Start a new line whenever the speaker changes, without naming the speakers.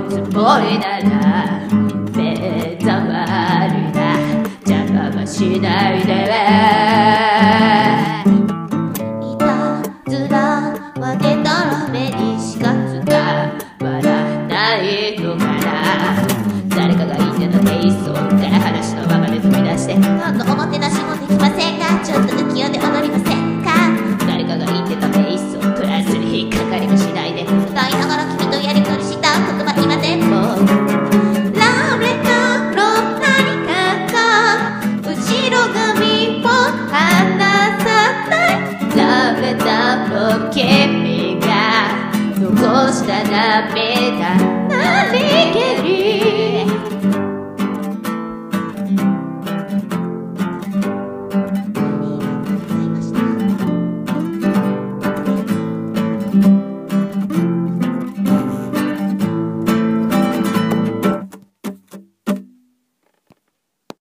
つもりなら目障りな邪魔はしないでいたずらはでたらめにしか使わないのかな。誰かが言ってたテイストから話のままで飛び出して、
今度おもてなしもできませんか、ちょっと浮世で踊りませんか。
誰かが言ってたテイストプラスに引っかかりもしないで、
歌いながら君とやりとりした言葉今でもラブレターの何かが後ろ髪を離さない。
ラブレターの君が残した涙何気